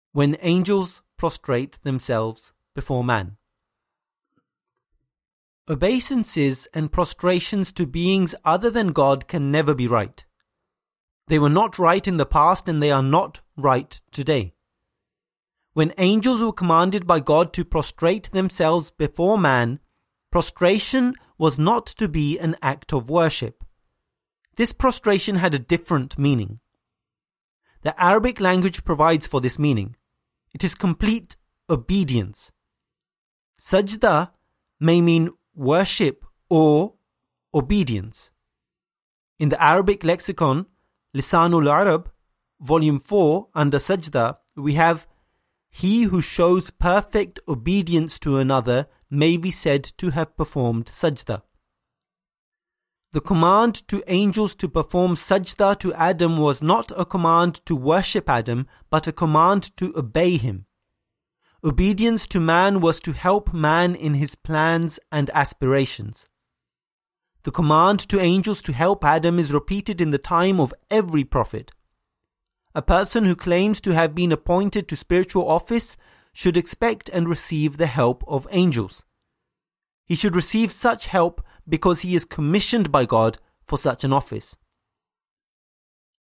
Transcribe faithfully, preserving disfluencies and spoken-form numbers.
when angels prostrate themselves before man. Obeisances and prostrations to beings other than God can never be right. They were not right in the past and they are not right today. When angels were commanded by God to prostrate themselves before man, prostration was not to be an act of worship. This prostration had a different meaning. The Arabic language provides for this meaning. It is complete obedience. Sajda may mean worship or obedience. In the Arabic lexicon, Lisanul Arab, volume four, under Sajda, we have, he who shows perfect obedience to another may be said to have performed sajda. The command to angels to perform sajda to Adam was not a command to worship Adam, but a command to obey him. Obedience to man was to help man in his plans and aspirations. The command to angels to help Adam is repeated in the time of every prophet. A person who claims to have been appointed to spiritual office should expect and receive the help of angels. He should receive such help because he is commissioned by God for such an office.